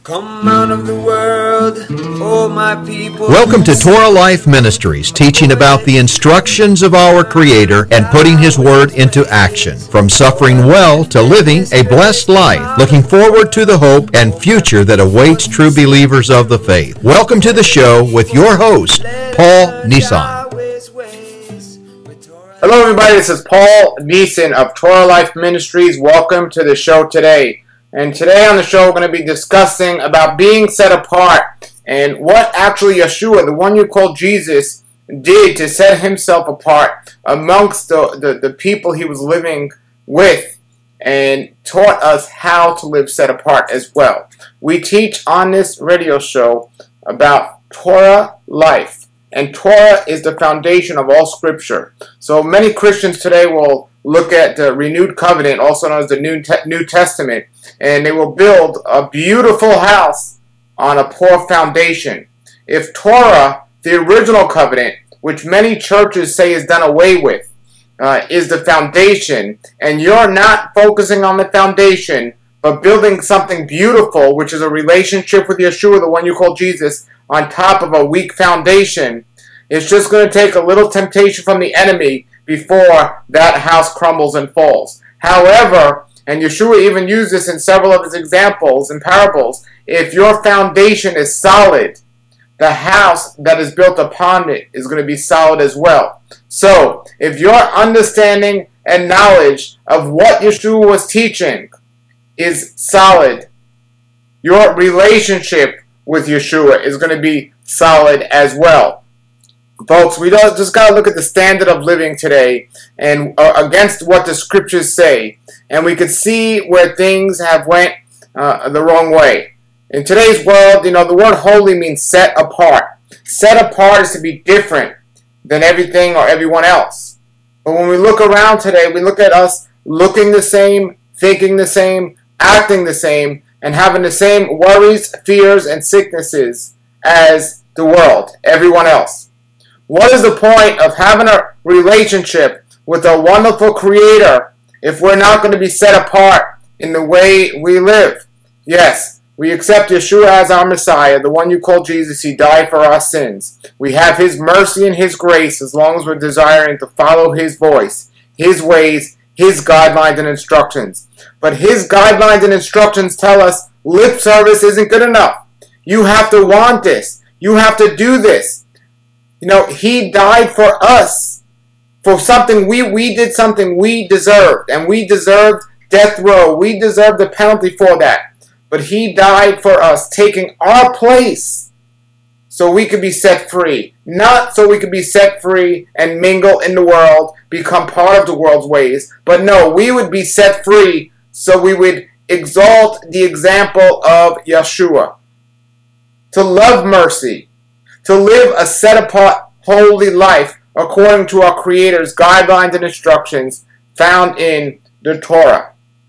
Come out of the world, oh my people. Welcome to Torah Life Ministries, teaching about the instructions of our Creator and putting His Word into action. From suffering well to living a blessed life, looking forward to the hope and future that awaits true believers of the faith. Welcome to the show with your host, Paul Nissan. Hello everybody, this is Paul Neeson of Torah Life Ministries. Welcome to the show today. And today on the show we're going to be discussing about being set apart and what actually Yeshua, the one you call Jesus, did to set himself apart amongst the people he was living with and taught us how to live set apart as well. We teach on this radio show about Torah life. And Torah is the foundation of all Scripture. So many Christians today will look at the renewed covenant, also known as the New Testament, and they will build a beautiful house on a poor foundation. If Torah, the original covenant, which many churches say is done away with, is the foundation, and you're not focusing on the foundation, but building something beautiful, which is a relationship with Yeshua, the one you call Jesus, on top of a weak foundation, it's just going to take a little temptation from the enemy before that house crumbles and falls. However, and Yeshua even used this in several of his examples and parables, if your foundation is solid, the house that is built upon it is going to be solid as well. So, if your understanding and knowledge of what Yeshua was teaching is solid, your relationship with Yeshua is going to be solid as well. Folks, we just got to look at the standard of living today and against what the Scriptures say. And we could see where things have went the wrong way. In today's world, the word holy means set apart. Set apart is to be different than everything or everyone else. But when we look around today, we look at us looking the same, thinking the same, acting the same, and having the same worries, fears, and sicknesses as the world, everyone else. What is the point of having a relationship with a wonderful Creator if we're not going to be set apart in the way we live? Yes, we accept Yeshua as our Messiah, the one you call Jesus. He died for our sins. We have His mercy and His grace as long as we're desiring to follow His voice, His ways, His guidelines and instructions. But His guidelines and instructions tell us lip service isn't good enough. You have to want this. You have to do this. He died for us, for something we did something we deserved, and we deserved death row. We deserved the penalty for that. But He died for us, taking our place so we could be set free. Not so we could be set free and mingle in the world, become part of the world's ways, but no, we would be set free so we would exalt the example of Yeshua. To love mercy, to live a set-apart, holy life according to our Creator's guidelines and instructions found in the Torah.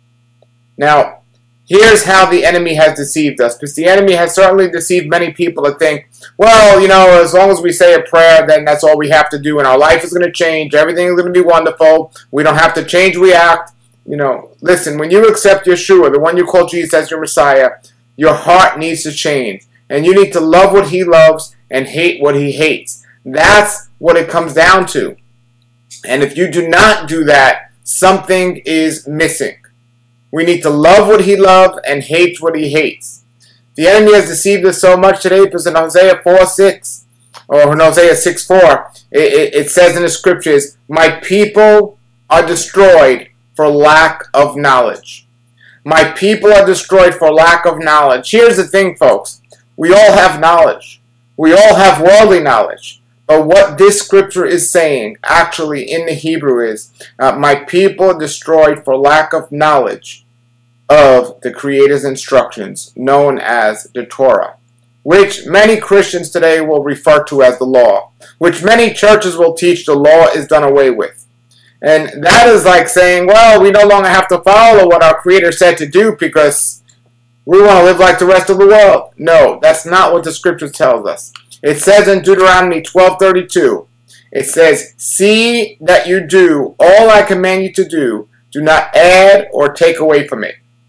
Now, here's how the enemy has deceived us, because the enemy has certainly deceived many people to think, well, as long as we say a prayer, then that's all we have to do, and our life is going to change, everything is going to be wonderful, we don't have to change, we act. Listen, when you accept Yeshua, the one you call Jesus as your Messiah, your heart needs to change. And you need to love what He loves and hate what He hates. That's what it comes down to. And if you do not do that, something is missing. We need to love what He loves and hate what He hates. The enemy has deceived us so much today because in Hosea 4:6 or in Hosea 6:4, it says in the Scriptures, "My people are destroyed for lack of knowledge." My people are destroyed for lack of knowledge. Here's the thing, folks. We all have knowledge. We all have worldly knowledge. But what this scripture is saying, actually in the Hebrew is, my people are destroyed for lack of knowledge of the Creator's instructions, known as the Torah, which many Christians today will refer to as the law, which many churches will teach the law is done away with. And that is like saying, well, we no longer have to follow what our Creator said to do because we want to live like the rest of the world. No, that's not what the Scripture tells us. It says in Deuteronomy 12:32, it says, "See that you do all I command you to do. Do not add or take away from it."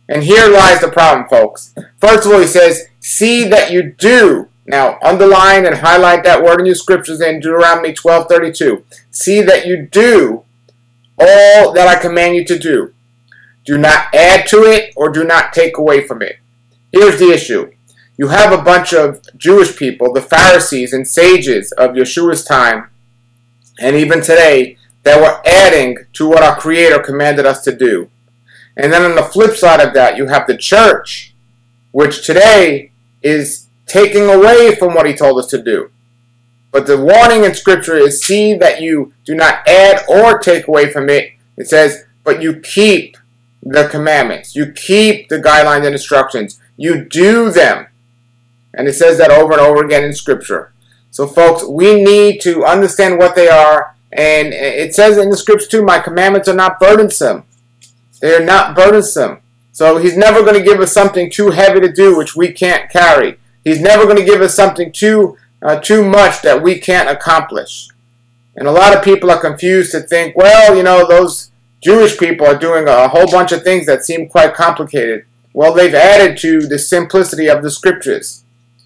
And here lies the problem, folks. First of all, he says, see that you do. Now, underline and highlight that word in your scriptures in Deuteronomy 12:32. See that you do all that I command you to do. Do not add to it or do not take away from it. Here's the issue. You have a bunch of Jewish people, the Pharisees and sages of Yeshua's time, and even today, that were adding to what our Creator commanded us to do. And then on the flip side of that, you have the church, which today is taking away from what He told us to do. But the warning in Scripture is, see that you do not add or take away from it. It says, but you keep the commandments. You keep the guidelines and instructions. You do them. And it says that over and over again in Scripture. So folks, we need to understand what they are. And it says in the Scripture too, my commandments are not burdensome. They are not burdensome. So He's never going to give us something too heavy to do which we can't carry. He's never going to give us something too much that we can't accomplish. And a lot of people are confused to think, well, you know, those Jewish people are doing a whole bunch of things that seem quite complicated. Well, they've added to the simplicity of the Scriptures.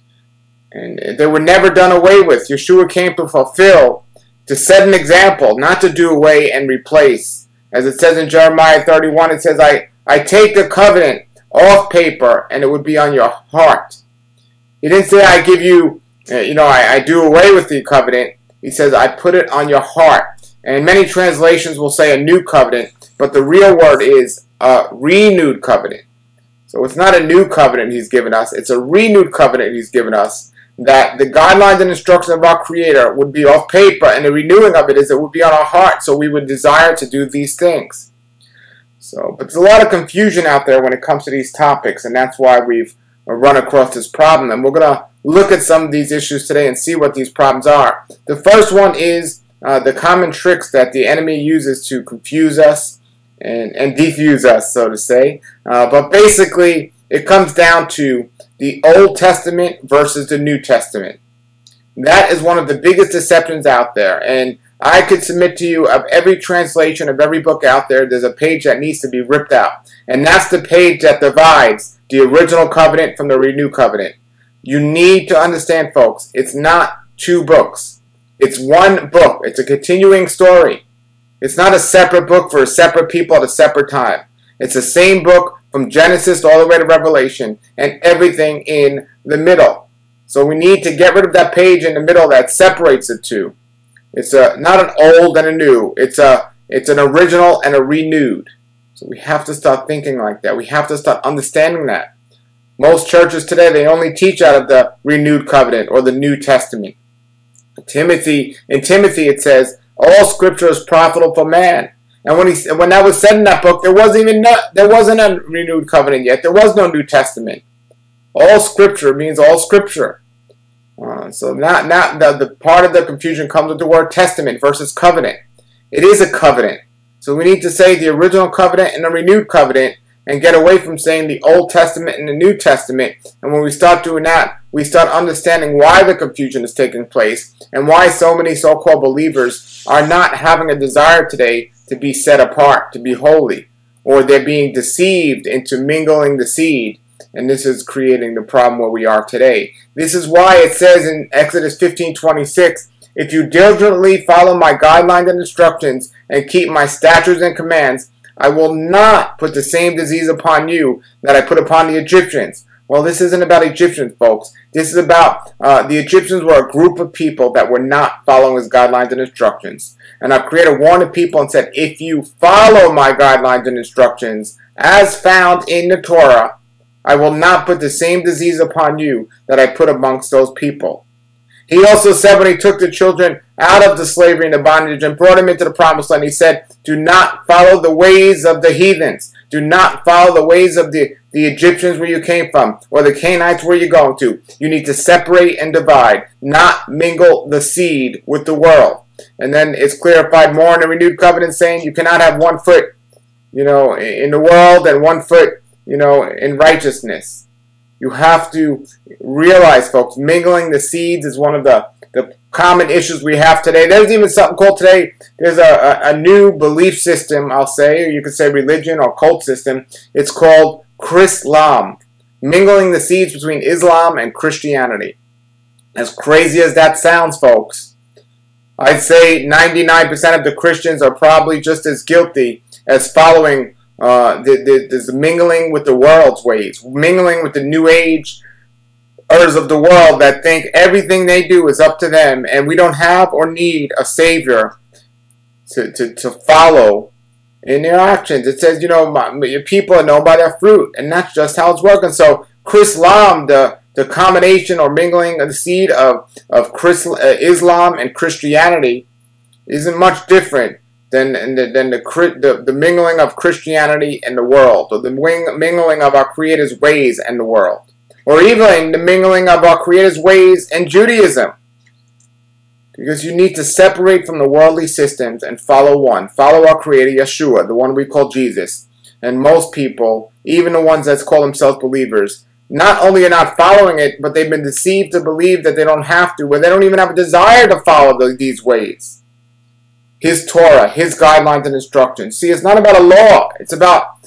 And they were never done away with. Yeshua came to fulfill, to set an example, not to do away and replace. As it says in Jeremiah 31, it says, I take the covenant off paper and it would be on your heart. He didn't say I give you, I do away with the covenant. He says I put it on your heart. And many translations will say a new covenant, but the real word is a renewed covenant. So it's not a new covenant He's given us. It's a renewed covenant He's given us, that the guidelines and instructions of our Creator would be off paper, and the renewing of it is it would be on our heart, so we would desire to do these things. But there's a lot of confusion out there when it comes to these topics, and that's why we've run across this problem. And we're going to look at some of these issues today and see what these problems are. The first one is the common tricks that the enemy uses to confuse us and defuse us, so to say. But basically, it comes down to the Old Testament versus the New Testament. That is one of the biggest deceptions out there. And I could submit to you, of every translation of every book out there, there's a page that needs to be ripped out. And that's the page that divides the original covenant from the renewed covenant. You need to understand, folks, it's not two books. It's one book. It's a continuing story. It's not a separate book for separate people at a separate time. It's the same book from Genesis all the way to Revelation and everything in the middle. So we need to get rid of that page in the middle that separates the two. It's not an old and a new. It's an original and a renewed. So we have to start thinking like that. We have to start understanding that. Most churches today, they only teach out of the renewed covenant or the New Testament. In Timothy it says, all Scripture is profitable for man. And when that was said in that book, there wasn't a renewed covenant yet. There was no New Testament. All Scripture means all Scripture. So not the part of the confusion comes with the word testament versus covenant. It is a covenant. So we need to say the original covenant and the renewed covenant and get away from saying the Old Testament and the New Testament. And when we start doing that, we start understanding why the confusion is taking place and why so many so-called believers are not having a desire today to be set apart, to be holy, or they're being deceived into mingling the seed. And this is creating the problem where we are today. This is why it says in Exodus 15:26, if you diligently follow my guidelines and instructions and keep my statutes and commands, I will not put the same disease upon you that I put upon the Egyptians. Well, this isn't about Egyptians, folks. This is about the Egyptians were a group of people that were not following His guidelines and instructions. And our Creator warned the people and said, if you follow my guidelines and instructions as found in the Torah, I will not put the same disease upon you that I put amongst those people. He also said when He took the children out of the slavery and the bondage and brought them into the promised land, He said, do not follow the ways of the heathens. Do not follow the ways of the Egyptians where you came from, or the Canaanites where you're going to. You need to separate and divide, not mingle the seed with the world. And then it's clarified more in the renewed covenant, saying you cannot have 1 foot, in the world and 1 foot, in righteousness. You have to realize, folks, mingling the seeds is one of the common issues we have today. There's even something called today, there's a new belief system, I'll say, or you could say religion or cult system. It's called Chrislam, mingling the seeds between Islam and Christianity. As crazy as that sounds, folks, I'd say 99% of the Christians are probably just as guilty as following this mingling with the world's ways, mingling with the new age of the world that think everything they do is up to them, and we don't have or need a savior to follow in their actions. It says, your people are known by their fruit, and that's just how it's working. So Chrislam, the combination or mingling of the seed of Islam and Christianity, isn't much different than the mingling of Christianity and the world, or the mingling of our Creator's ways and the world, or even the mingling of our Creator's ways and Judaism. Because you need to separate from the worldly systems and follow our Creator, Yeshua, the one we call Jesus. And most people, even the ones that call themselves believers, not only are not following it, but they've been deceived to believe that they don't have to, or they don't even have a desire to follow these ways. His Torah, His guidelines and instructions. See, it's not about a law. It's about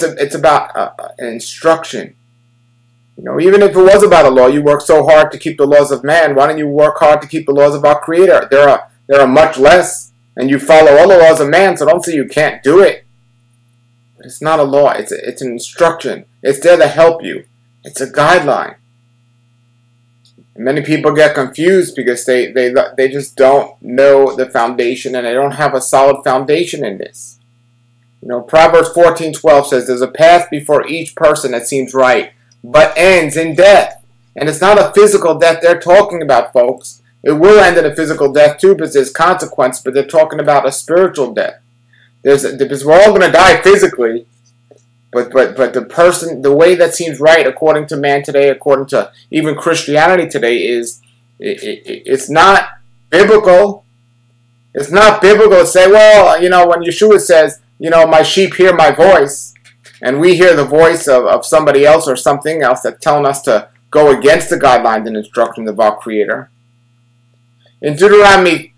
an instruction. Even if it was about a law, you work so hard to keep the laws of man. Why don't you work hard to keep the laws of our Creator? There are much less, and you follow all the laws of man. So don't say you can't do it. But it's not a law. It's an instruction. It's there to help you. It's a guideline. And many people get confused because they just don't know the foundation, and they don't have a solid foundation in this. Proverbs 14:12 says, "There's a path before each person that seems right, but ends in death." And it's not a physical death they're talking about, folks. It will end in a physical death too, because there's consequence, but they're talking about a spiritual death. Because we're all going to die physically, but the way that seems right according to man today, according to even Christianity today, is it's not biblical. It's not biblical to say, well, when Yeshua says, my sheep hear my voice, and we hear the voice of somebody else or something else that's telling us to go against the guidelines and instructions of our Creator. In Deuteronomy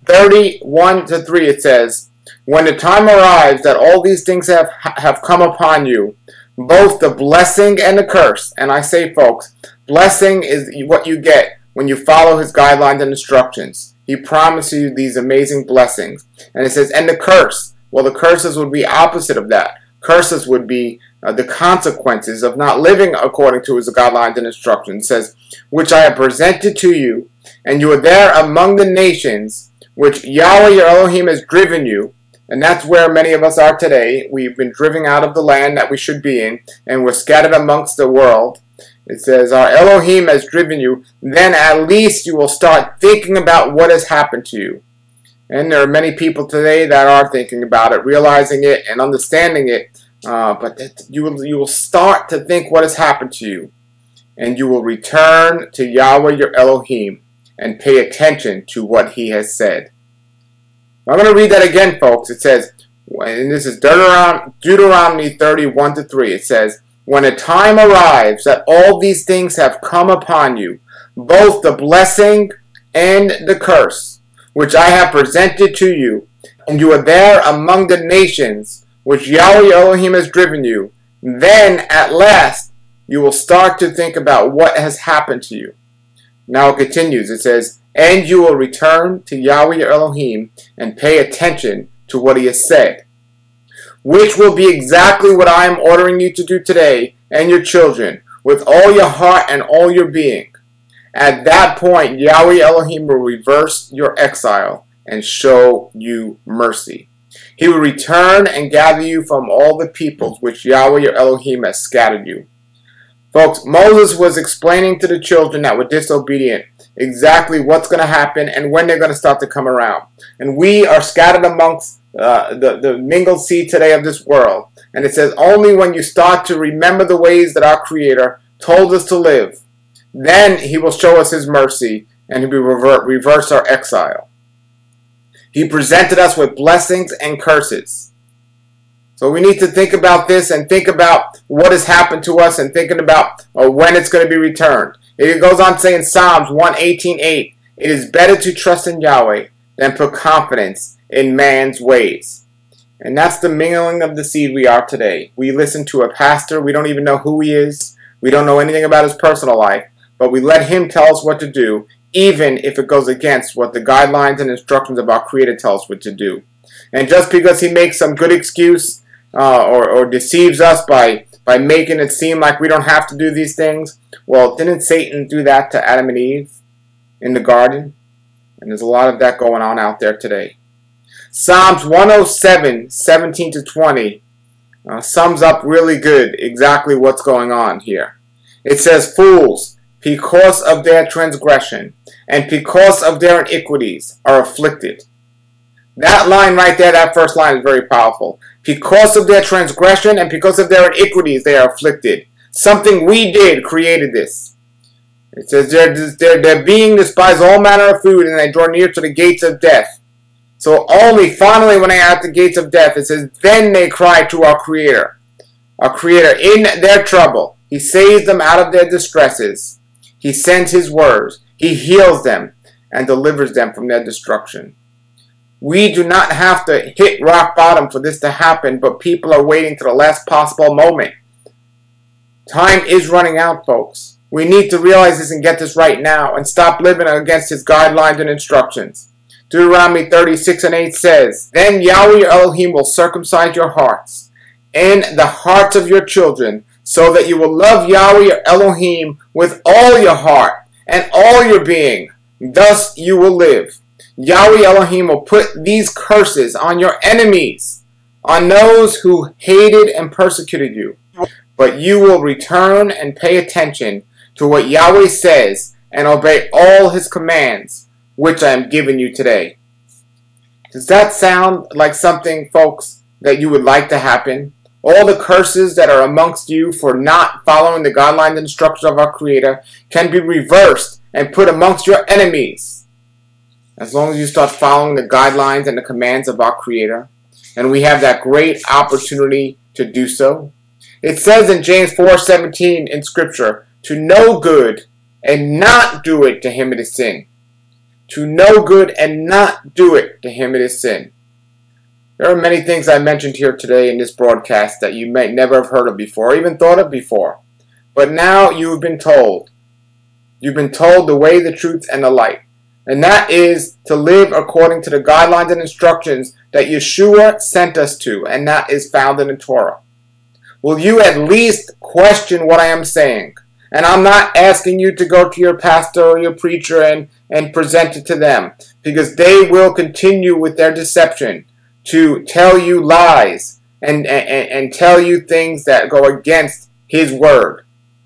30:1-3 it says, "When the time arrives that all these things have come upon you, both the blessing and the curse," and I say, folks, blessing is what you get when you follow His guidelines and instructions. He promises you these amazing blessings. And it says, and the curse. Well, the curses would be opposite of that. Curses would be the consequences of not living according to His guidelines and instructions. It says, "Which I have presented to you, and you are there among the nations, which Yahweh your Elohim has driven you." And that's where many of us are today. We've been driven out of the land that we should be in, and we're scattered amongst the world. It says, "Our Elohim has driven you." Then at least you will start thinking about what has happened to you. And there are many people today that are thinking about it, realizing it, and understanding it. But you will start to think what has happened to you. And you will return to Yahweh your Elohim and pay attention to what He has said. I'm going to read that again, folks. It says, and this is Deuteronomy 30:1-3. It says, "When a time arrives that all these things have come upon you, both the blessing and the curse, which I have presented to you, and you are there among the nations, which Yahweh Elohim has driven you, then at last you will start to think about what has happened to you." Now it continues. It says, "And you will return to Yahweh your Elohim and pay attention to what He has said, which will be exactly what I am ordering you to do today and your children, with all your heart and all your being. At that point, Yahweh Elohim will reverse your exile and show you mercy. He will return and gather you from all the peoples which Yahweh your Elohim has scattered you." Folks, Moses was explaining to the children that were disobedient exactly what's going to happen and when they're going to start to come around. And we are scattered amongst the mingled seed today of this world. And it says only when you start to remember the ways that our Creator told us to live, then He will show us His mercy and He will reverse our exile. He presented us with blessings and curses. So we need to think about this and think about what has happened to us and thinking about when it's going to be returned. It goes on to say in Psalms 118:8, "It is better to trust in Yahweh than put confidence in man's ways." And that's the mingling of the seed we are today. We listen to a pastor. We don't even know who he is. We don't know anything about his personal life. But we let him tell us what to do, even if it goes against what the guidelines and instructions of our Creator tell us what to do. And just because he makes some good excuse or deceives us by making it seem like we don't have to do these things, well, didn't Satan do that to Adam and Eve in the garden? And there's a lot of that going on out there today. Psalms 107, 17 to 20 sums up really good exactly what's going on here. It says, "Fools, because of their transgression and because of their iniquities, are afflicted." That line right there, that first line is very powerful. Because of their transgression and because of their iniquities, they are afflicted. Something we did created this. It says, their being despise all manner of food, and they draw near to the gates of death. So only finally when they are at the gates of death, it says, then they cry to our Creator. Our Creator in their trouble. He saves them out of their distresses. He sends His words. He heals them and delivers them from their destruction. We do not have to hit rock bottom for this to happen, but people are waiting to the last possible moment. Time is running out, folks. We need to realize this and get this right now and stop living against His guidelines and instructions. Deuteronomy 36:8 says, "Then Yahweh your Elohim will circumcise your hearts and the hearts of your children, so that you will love Yahweh your Elohim with all your heart and all your being. Thus you will live. Yahweh Elohim will put these curses on your enemies, on those who hated and persecuted you. But you will return and pay attention to what Yahweh says and obey all His commands, which I am giving you today." Does that sound like something, folks, that you would like to happen? All the curses that are amongst you for not following the guidelines and instructions of our Creator can be reversed and put amongst your enemies, as long as you start following the guidelines and the commands of our Creator. And we have that great opportunity to do so. It says in James 4:17 in Scripture, "To know good and not do it, to him it is sin." To know good and not do it, to him it is sin. There are many things I mentioned here today in this broadcast that you might never have heard of before, or even thought of before. But now you've been told. You've been told the way, the truth, and the light. And that is to live according to the guidelines and instructions that Yeshua sent us to, and that is found in the Torah. Will you at least question what I am saying? And I'm not asking you to go to your pastor or your preacher and present it to them, because they will continue with their deception to tell you lies and tell you things that go against His word.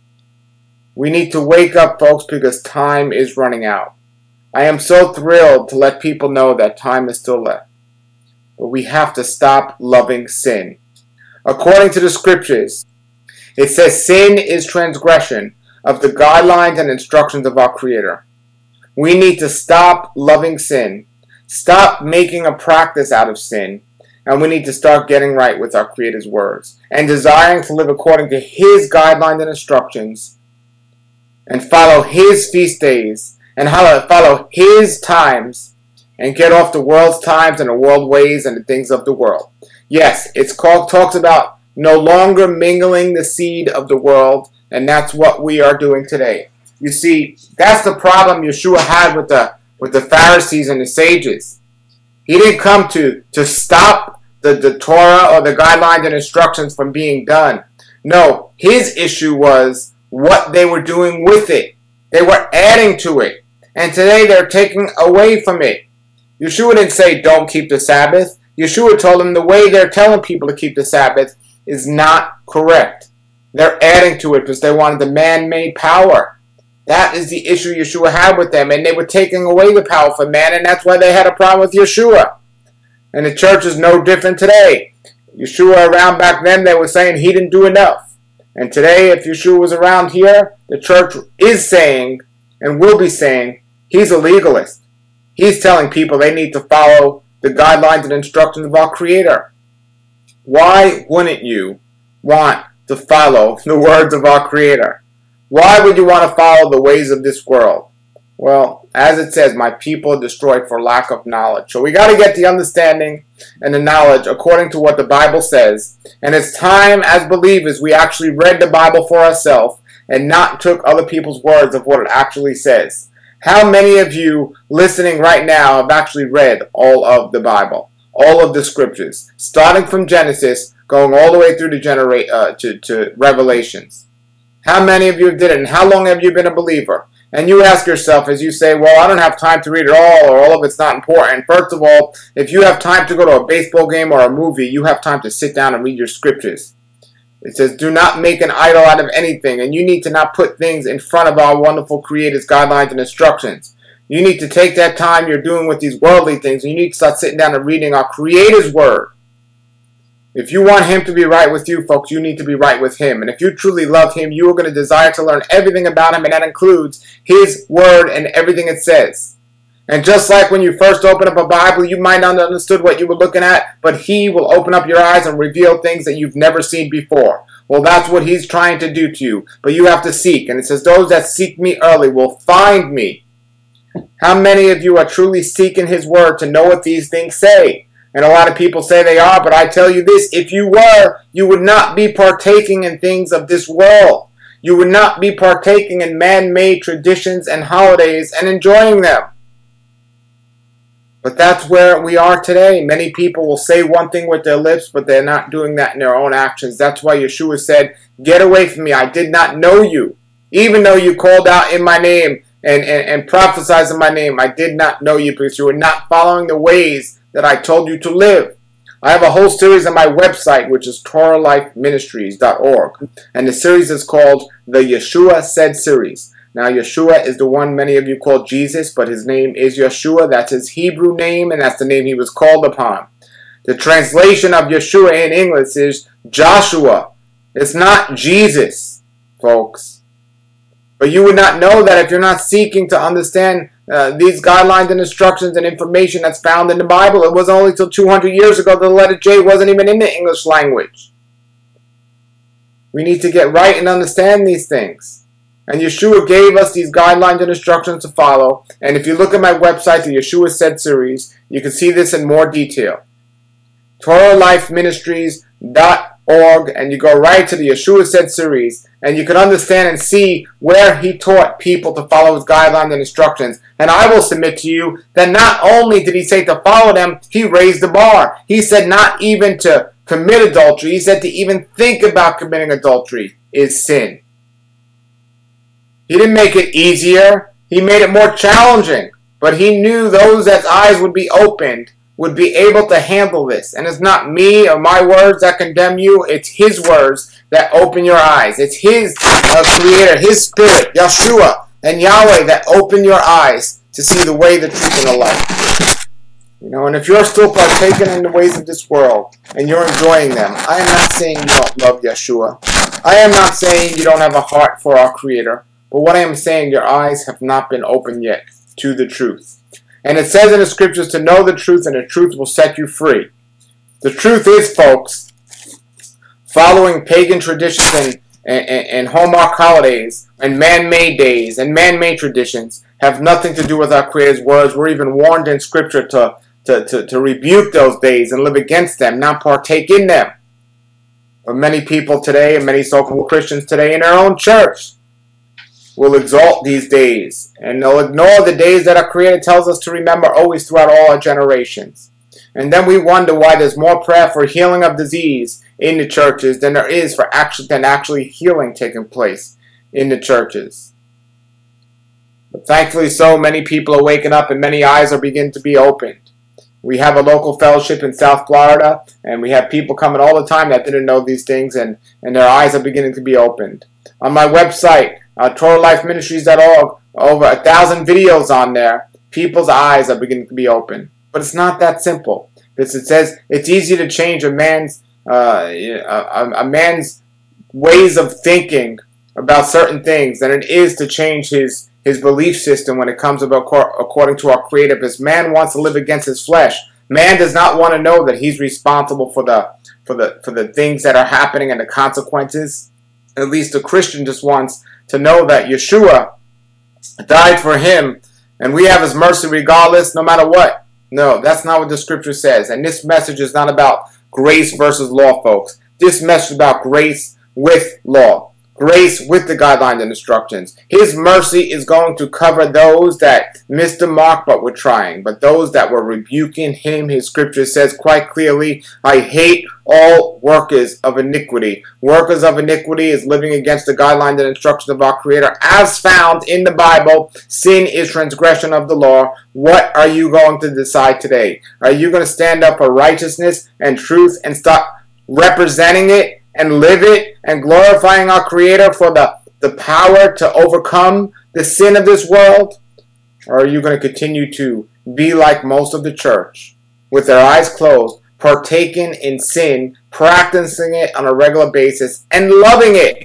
We need to wake up, folks, because time is running out. I am so thrilled to let people know that time is still left. But we have to stop loving sin. According to the Scriptures, it says sin is transgression of the guidelines and instructions of our Creator. We need to stop loving sin, stop making a practice out of sin, and we need to start getting right with our Creator's words and desiring to live according to His guidelines and instructions and follow His feast days and follow His times and get off the world's times and the world ways and the things of the world. Yes, talks about no longer mingling the seed of the world, and that's what we are doing today. You see, that's the problem Yeshua had with the Pharisees and the sages. He didn't come to stop the Torah or the guidelines and instructions from being done. No, his issue was what they were doing with it. They were adding to it. And today they're taking away from it. Yeshua didn't say don't keep the Sabbath. Yeshua told them the way they're telling people to keep the Sabbath is not correct. They're adding to it because they wanted the man-made power. That is the issue Yeshua had with them, and they were taking away the power from man, and that's why they had a problem with Yeshua. And the church is no different today. Yeshua around back then, they were saying he didn't do enough. And today, if Yeshua was around here, the church is saying, and will be saying, he's a legalist. He's telling people they need to follow the guidelines and instructions of our Creator. Why wouldn't you want to follow the words of our Creator? Why would you want to follow the ways of this world? Well, as it says, my people are destroyed for lack of knowledge. So we got to get the understanding and the knowledge according to what the Bible says. And it's time as believers we actually read the Bible for ourselves and not took other people's words of what it actually says. How many of you listening right now have actually read all of the Bible, all of the scriptures, starting from Genesis, going all the way through to Revelations? How many of you did it, and how long have you been a believer? And you ask yourself, as you say, well, I don't have time to read it all, or all of it's not important. First of all, if you have time to go to a baseball game or a movie, you have time to sit down and read your scriptures. It says, do not make an idol out of anything, and you need to not put things in front of our wonderful Creator's guidelines and instructions. You need to take that time you're doing with these worldly things, and you need to start sitting down and reading our Creator's Word. If you want Him to be right with you, folks, you need to be right with Him. And if you truly love Him, you are going to desire to learn everything about Him, and that includes His Word and everything it says. And just like when you first open up a Bible, you might not have understood what you were looking at, but He will open up your eyes and reveal things that you've never seen before. Well, that's what He's trying to do to you. But you have to seek. And it says, those that seek me early will find me. How many of you are truly seeking His Word to know what these things say? And a lot of people say they are, but I tell you this, if you were, you would not be partaking in things of this world. You would not be partaking in man-made traditions and holidays and enjoying them. But that's where we are today. Many people will say one thing with their lips, but they're not doing that in their own actions. That's why Yeshua said, get away from me, I did not know you. Even though you called out in my name and prophesied in my name, I did not know you because you were not following the ways that I told you to live. I have a whole series on my website, which is TorahLifeMinistries.org. And the series is called the Yeshua Said Series. Now, Yeshua is the one many of you call Jesus, but his name is Yeshua. That's his Hebrew name, and that's the name he was called upon. The translation of Yeshua in English is Joshua. It's not Jesus, folks. But you would not know that if you're not seeking to understand these guidelines and instructions and information that's found in the Bible. It wasn't only until 200 years ago that the letter J wasn't even in the English language. We need to get right and understand these things. And Yeshua gave us these guidelines and instructions to follow. And if you look at my website, the Yeshua Said series, you can see this in more detail. TorahLifeMinistries.org, and you go right to the Yeshua Said series, and you can understand and see where he taught people to follow his guidelines and instructions. And I will submit to you that not only did he say to follow them, he raised the bar. He said not even to commit adultery. He said to even think about committing adultery is sin. He didn't make it easier. He made it more challenging. But he knew those that eyes would be opened would be able to handle this. And it's not me or my words that condemn you. It's his words that open your eyes. It's his creator, his spirit, Yeshua, and Yahweh that open your eyes to see the way, the truth, and the light. You know, and if you're still partaking in the ways of this world and you're enjoying them, I am not saying you don't love Yeshua. I am not saying you don't have a heart for our Creator. But what I am saying, your eyes have not been opened yet to the truth. And it says in the scriptures to know the truth, and the truth will set you free. The truth is, folks, following pagan traditions and hallmark holidays and man-made days and man-made traditions have nothing to do with our Creator's words. We're even warned in scripture to rebuke those days and live against them, not partake in them. But many people today, and many so-called Christians today in their own church, will exalt these days, and they'll ignore the days that our Creator tells us to remember always throughout all our generations. And then we wonder why there's more prayer for healing of disease in the churches than there is for actually healing taking place in the churches. But thankfully so many people are waking up and many eyes are beginning to be opened. We have a local fellowship in South Florida, and we have people coming all the time that didn't know these things, and their eyes are beginning to be opened. On my website, TorahLifeMinistries.org, over 1,000 videos on there. People's eyes are beginning to be open. But it's not that simple. Because it says it's easier to change a man's ways of thinking about certain things than it is to change his belief system when it comes about according to our Creator. Because man wants to live against his flesh. Man does not want to know that he's responsible for the things that are happening and the consequences. At least the Christian just wants to know that Yeshua died for him and we have His mercy regardless, no matter what. No, that's not what the scripture says. And this message is not about grace versus law, folks. This message is about grace with law. Grace with the guidelines and instructions. His mercy is going to cover those that missed the mark but were trying. But those that were rebuking Him, His scripture says quite clearly, I hate all workers of iniquity. Workers of iniquity is living against the guidelines and instructions of our Creator as found in the Bible. Sin is transgression of the law. What are you going to decide today? Are you going to stand up for righteousness and truth and stop representing it and live it and glorifying our Creator for the power to overcome the sin of this world? Or are you going to continue to be like most of the church with their eyes closed, partaking in sin, practicing it on a regular basis, and loving it?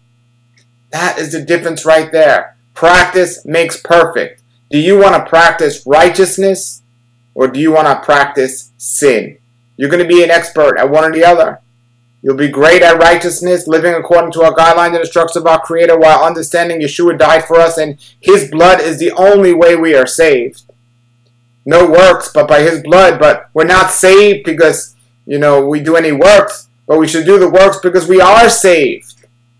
That is the difference right there. Practice makes perfect. Do you want to practice righteousness or do you want to practice sin? You're going to be an expert at one or the other. You'll be great at righteousness, living according to our guidelines and instructions of our Creator while understanding Yeshua died for us and His blood is the only way we are saved. No works, but by His blood. But we're not saved because, we do any works, but we should do the works because we are saved.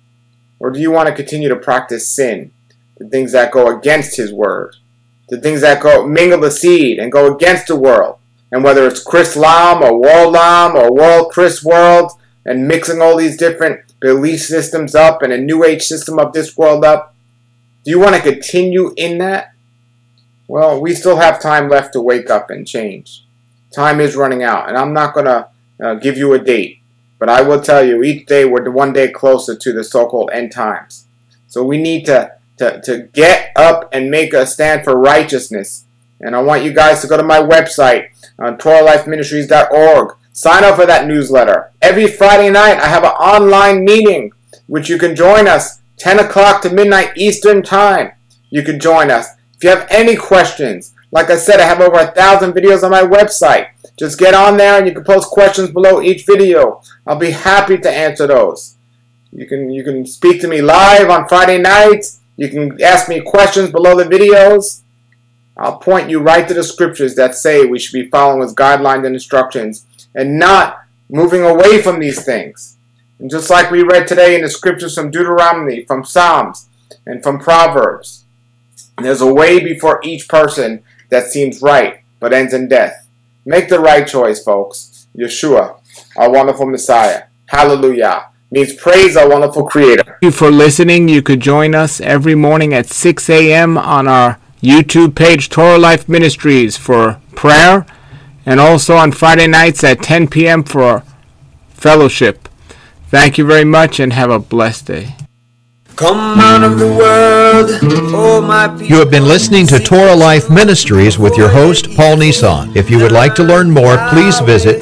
Or do you want to continue to practice sin? The things that go against His word. The things that mingle the seed and go against the world. And whether it's Chrislam or Worldlam or World Chris World, and mixing all these different belief systems up and a new age system of this world up. Do you want to continue in that? Well, we still have time left to wake up and change. Time is running out, and I'm not going to give you a date. But I will tell you, each day we're one day closer to the so-called end times. So we need to get up and make a stand for righteousness. And I want you guys to go to my website on TorahLifeMinistries.org. Sign up for that newsletter. Every Friday night, I have an online meeting, which you can join us 10 o'clock to midnight Eastern Time. You can join us. If you have any questions, like I said, I have over 1,000 videos on my website. Just get on there and you can post questions below each video. I'll be happy to answer those. You can speak to me live on Friday nights. You can ask me questions below the videos. I'll point you right to the scriptures that say we should be following His guidelines and instructions and not moving away from these things. And just like we read today in the scriptures from Deuteronomy, from Psalms, and from Proverbs, there's a way before each person that seems right, but ends in death. Make the right choice, folks. Yeshua, our wonderful Messiah. Hallelujah. Means praise our wonderful Creator. Thank you for listening. You could join us every morning at 6 a.m. on our YouTube page, Torah Life Ministries, for prayer, and also on Friday nights at 10 p.m. for fellowship. Thank you very much and have a blessed day. Come out of the world, oh my people. You have been listening to Torah Life Ministries with your host, Paul Nissan. If you would like to learn more, please visit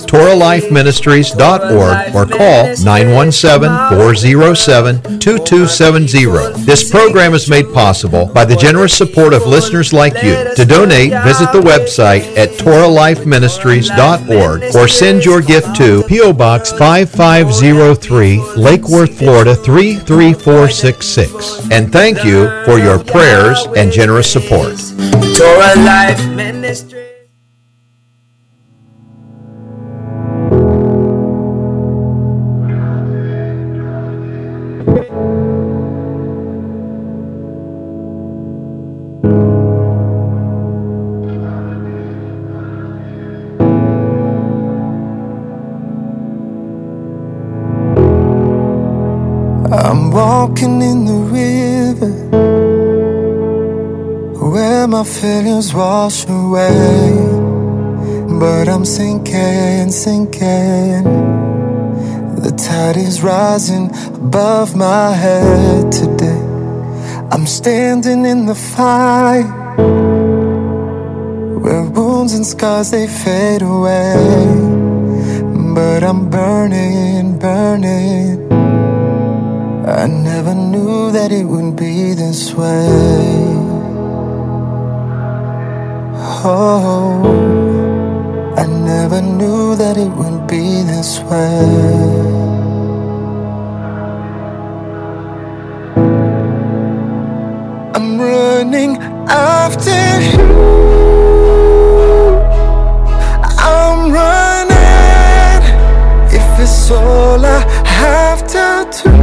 TorahLifeMinistries.org or call 917-407-2270. This program is made possible by the generous support of listeners like you. To donate, visit the website at TorahLifeMinistries.org or send your gift to P.O. Box 5503, Lake Worth, Florida 33466. And thank you for your prayers and generous support. Torah Life Ministry. I'm walking in the river where my failures wash away, but I'm sinking, sinking. The tide is rising above my head today. I'm standing in the fire where wounds and scars, they fade away, but I'm burning, burning. I never knew that it would be this way. Oh, I never knew that it would be this way. I'm running after you. I'm running if it's all I have to do.